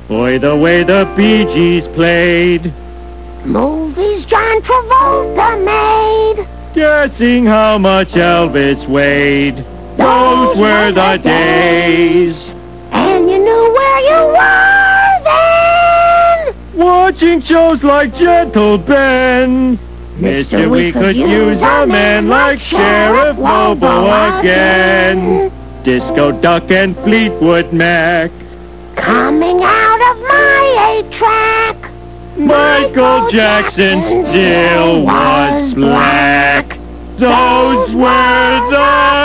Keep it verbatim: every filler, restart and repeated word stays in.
Boy, the way the Bee Gees played. Movies John Travolta made. Guessing how much Elvis weighed. Those were the days. And you knew where you were then. Watching shows like Gentle Ben. Mister, we could use a man like Sheriff Lobo again. Disco Duck and Fleetwood Mac. Coming out of my eight-track. Michael Jackson still was black. Those were the